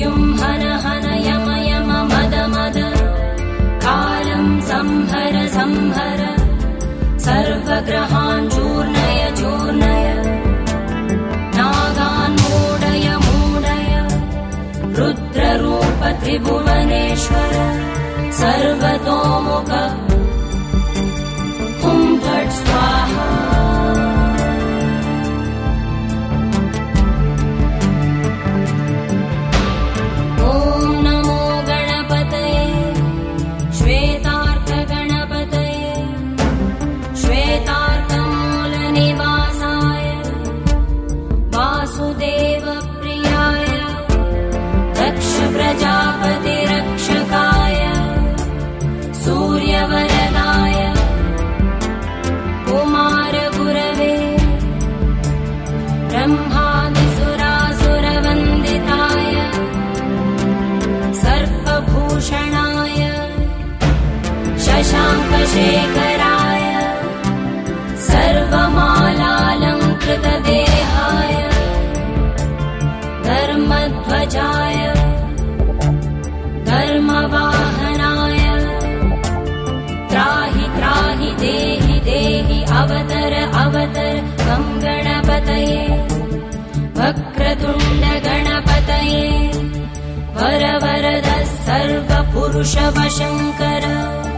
मृत्युं हन हन यम यम मद मद कालं संहर संहर सर्वग्रहान् चूर्णय चूर्णय नागान् मूडय मूडय रुद्ररूप त्रिभुवनेश्वर सर्वतोमुख हुं फट् स्वाहा। प्रजापतिरक्षकाय सूर्यवरदाय कुमारगुरवे ब्रह्मादिसुरासुरवन्दिताय सर्पभूषणाय शशाङ्कशेखराय सर्वमालालङ्कृतदेहाय धर्मध्वजाय धर्मवाहनाय त्राहि त्राहि देहि देहि अवतर अवतर गं गणपतये वक्रतुण्ड गणपतये वरवरद सर्वपुरुषवशङ्कर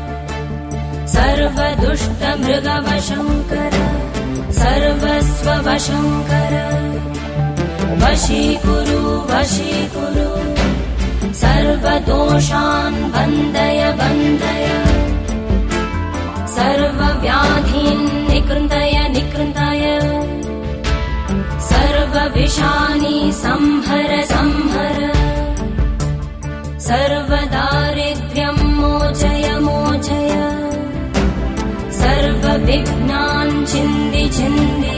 सर्वदुष्टमृगवशङ्कर सर्वस्ववशङ्कर वशीकुरु वशीकुरु सर्वदोषान् बन्धय बन्धय सर्वव्याधीन् निकृन्तय निकृन्तय सर्वविषानि संहर संहर सर्वदारिद्र्यं मोचय मोचय सर्वविघ्नान् छिन्दि छिन्दि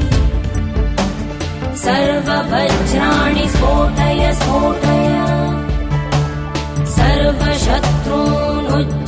सर्ववज्राणि स्फोटय स्फोटय सर्वशत्रून्